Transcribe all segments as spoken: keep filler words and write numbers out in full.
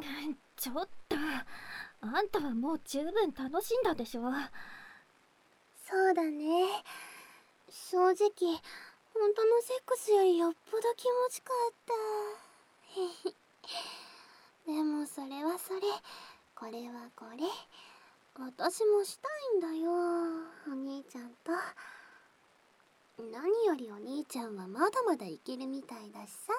ちょっと、あんたはもう十分楽しんだでしょ。 そうだね。正直、本当のセックスよりよっぽど気持ちかったでもそれはそれ、これはこれ、私もしたいんだよ、お兄ちゃんと。何よりお兄ちゃんはまだまだいけるみたいだしさ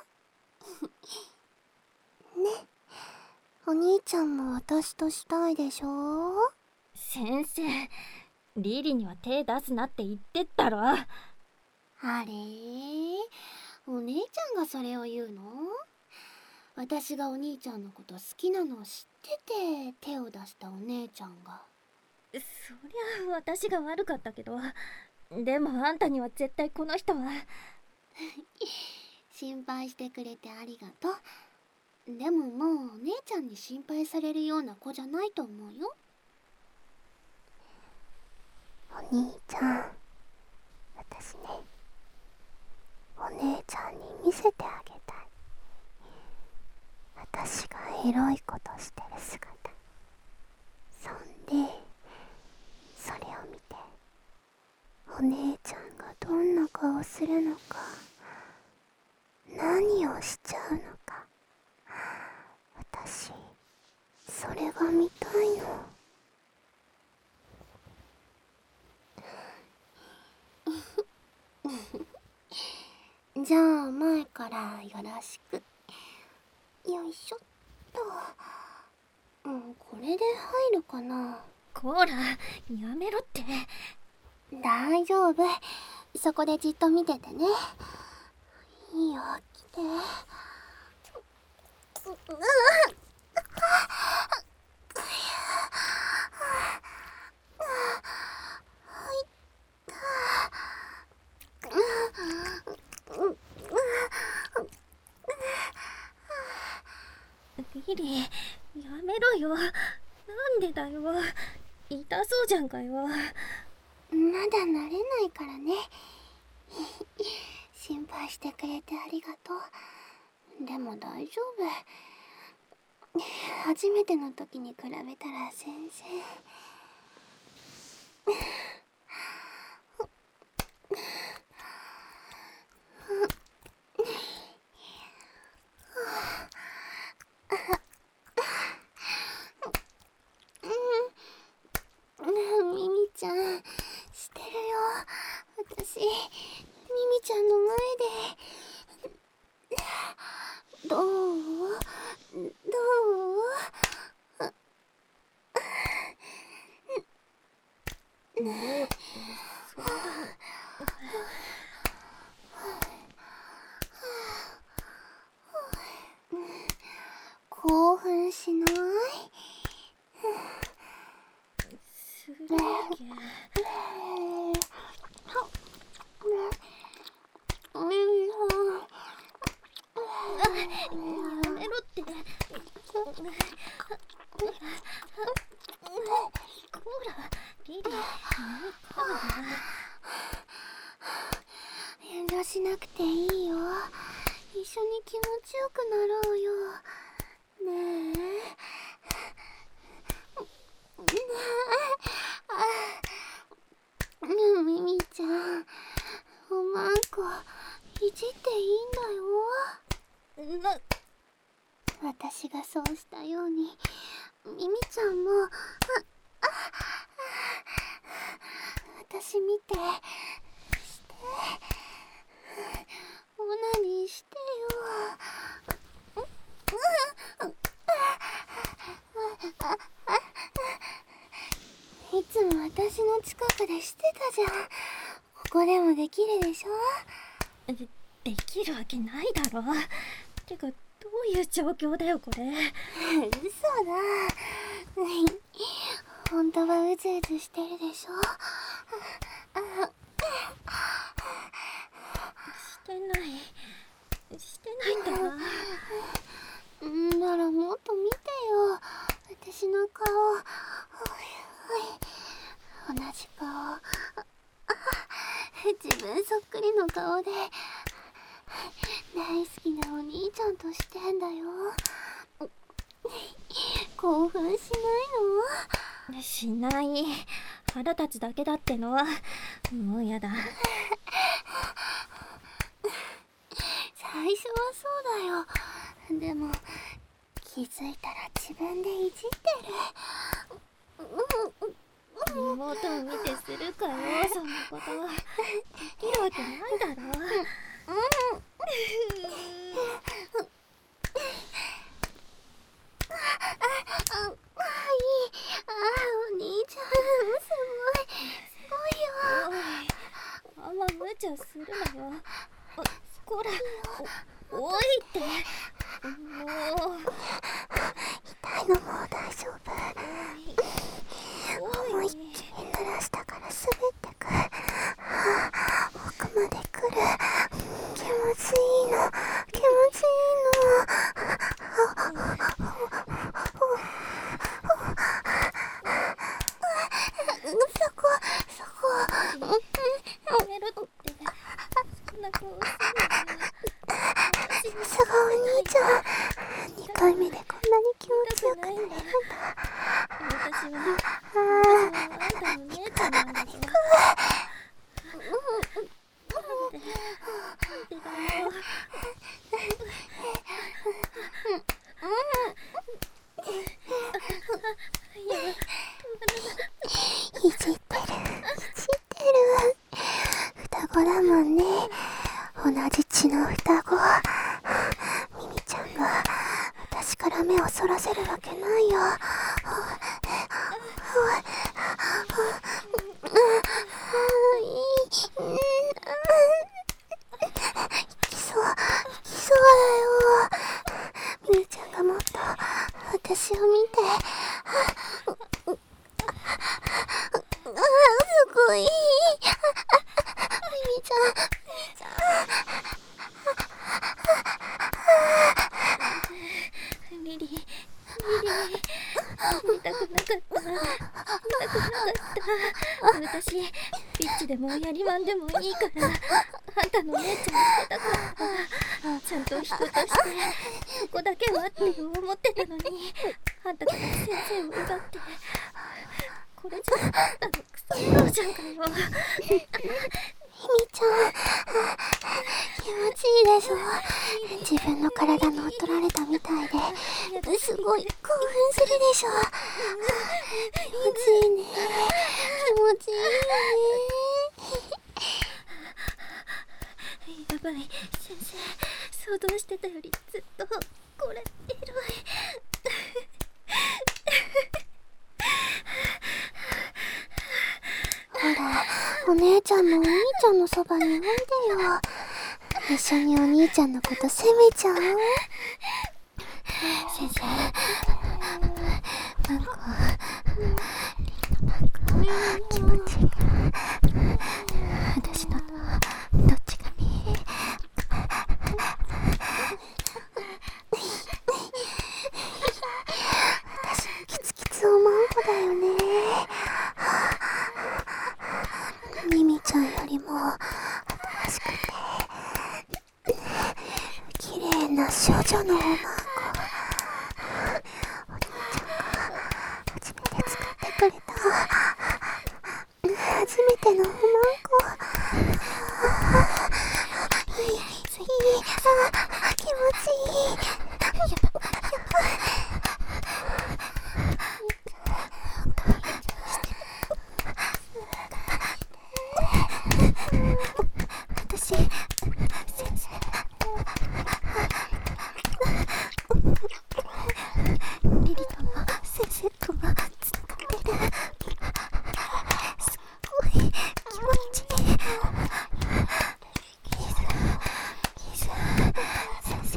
ね、お兄ちゃんも私としたいでしょ。 先生、リリには手出すなって言ってったろ。 あれー、お姉ちゃんがそれを言うの？私がお兄ちゃんのこと好きなのを知ってて手を出したお姉ちゃんが。 そりゃあ私が悪かったけど、でもあんたには絶対この人は心配してくれてありがとう。でももうお姉ちゃんに心配されるような子じゃないと思うよ。お兄ちゃん、私ね、お姉ちゃんに見せてあげたい。私がエロいことしてる姿。そんで、それを見て、お姉ちゃんがどんな顔するのか、何をしちゃうのか、私、それが見たいの。じゃあ前からよろしく。よいしょっと。うん、これで入るかな。 こら、やめろって。 大丈夫、そこでじっと見ててね。いいよ、来て。うわっ、 リリー、やめろよ。なんでだよ。痛そうじゃんかよ。 まだ慣れないからね。心配してくれてありがとう。でも大丈夫。初めての時に比べたら全然。ミミちゃん、してるよ。私、ミミちゃんの前で。どう？どう？ もう、そんな。 興奮しない？ するわけ。やめろって。こら、リリー、もうか遠慮しなくていいよ。一緒に気持ちよくなろうよ。ねえ。ミミちゃん、おまんこいじっていいんだよ。 な。 私がそうしたようにミミちゃんも、ああ私見て、してオナニーしてよ。いつも私の近くでしてたじゃん。ここでもできるでしょ。 で、できるわけないだろ。てか、どういう状況だよこれ。 嘘だ。本当はうずうずしてるでしょ。 してないしてないんだな。 んならもっと見てよ、私の顔。同じ顔。自分そっくりの顔で大好きなお兄ちゃんとしてんだよ。 興奮しないの？ しない。腹立つだけだってのはもうやだ。 最初はそうだよ。でも気づいたら自分でいじってる。 妹を見てするかよ、そんなこと。できるわけないだろ。 あ、はい。あ、お兄ちゃん、すごい、すごいよ。 おい、あんま無茶するなよ。あ、こら、お、おいって。もう。 痛いのもう大丈夫。 おい、 思いっきり濡らしたから滑ってく。奥まで来る。気持ちいいの、気持ちいいの。そこ、そこ。 やめろって。そんな顔する。 さすがお兄ちゃん。にかいめでこんなに気持ちよくなれるんだ。 私は、私はあんたの姉ちゃんなんだぞ。なんで、なんでだよ。 いじってる、いじってる。双子だもんね。同じ血の双子。ミミちゃんが私から目をそらせるわけないよ。行きそう、行きそうだよ。ミミちゃんがもっと私を見て。あ、すごい。ミミちゃん、ミミちゃん。リリー、リリー、見たくなかった、見たくなかった。私、ビッチでもやりまんでもいいから、あんたの姉ちゃんにしたかった。ちゃんと人として、そこだけはって思ってたのに、あんたから先生を奪って、これじゃあんたのクソ野郎じゃんかよ。 ミミちゃん、気持ちいいでしょ。自分の体乗っ取られたみたいで、すごい興奮するでしょ。気持ちいいね、気持ちいいよね。やばい、先生、想像してたよりずっとこれエロい。 ほら、お姉ちゃんもお兄ちゃんのそばにおいでよ。一緒にお兄ちゃんのこと責めちゃおう。先生、なんかなんか気持ちいいから、私のどっちがいい？私キツキツおまんこだよね。ミミちゃんよりも新しくて綺麗な少女のおまんこ。お兄ちゃんが初めて作ってくれた初めてのおまんこ。いい、いい、あ、気持ちいい。やば、やばい。私、先生、リリとも先生ともつながってる。すっごい気持ちいい。キス、キス、先生。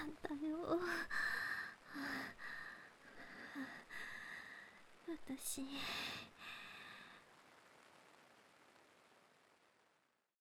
んだよ。私